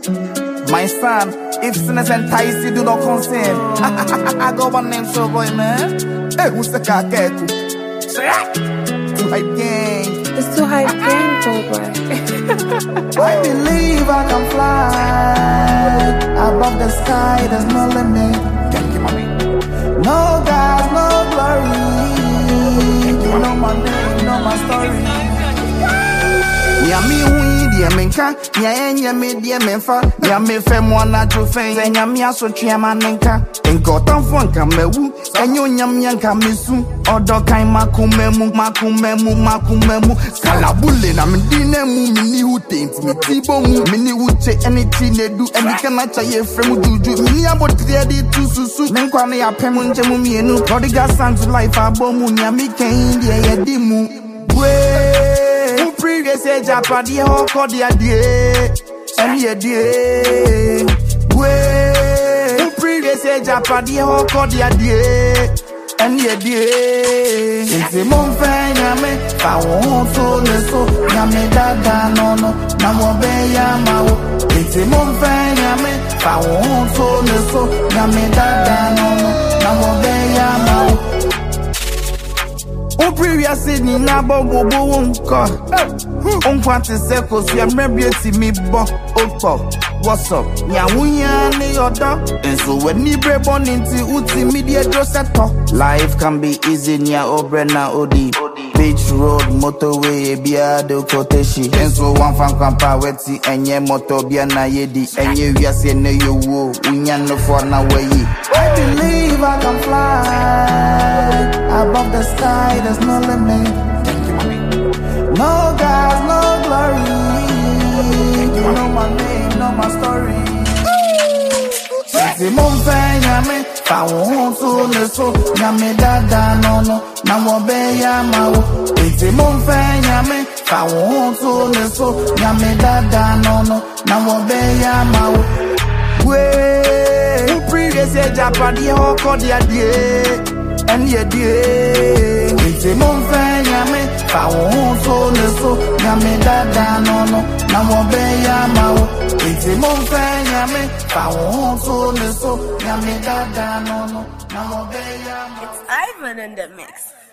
My son, if sinners entice you, do not consent. I go one name, so boy, man. Hey, who's the kakeku? Too hype gang. It's too hype gang, boy. I believe I can fly above the sky. There's no limit. Thank you, mommy. No God, no glory. You know my name, you know my story. Yami hui die menka, nya me die menfa, nya me fe mwana to fe, nya me aso twa manenka. Enko tanfo nka mewu, enyo nyam nyanka mesu, odo kan makumemu. Kalabule na mdine mu mini hutenti mi tibo mu mini uche anything they do any kana cha ye fremu juju mini abotire di tususu menkwa na ya pemu nje mu mienu prodigal son to life abomu nya mi kan die ye di mu previous age apadi ho ko dia die eni ye die previous age apadi ho ko dia die eni ye die inti mon fe nyame fa won so ne so nyame dada no na mo be ya mawo inti mon fe nyame fa won so ne so nyame dada no na mo be ya mawo o previous ni na bobo wonko onkwante se ko so ya mrebieti mi bo opo what's up nya wunya ni odo enso weni brebo ninti uti media do seto life can be easy nya obrena odi beach road motorway bia do koteshi enso wan fan kwampa weti enye moto bia na yedi enye wiase ne yowo unya no for na wayi I believe I can fly above the sky, there's no limit. Thank you, mommy. No God, no glory. You know my name, know my story. Si mon fe nyame, fa won so ne so, nyame dada no na mo be ya mawo. Si mon fe nyame, fa won so ne so, nyame dada no na mo be ya mawo. Previous age apadi ho ko dia die. And ye die inti mon fe nyame fa won so ne so nyame dada no na mo be ya mawo inti mon fe nyame fa won so ne so nyame dada no na mo be ya mawo. It's Ivan in the mix.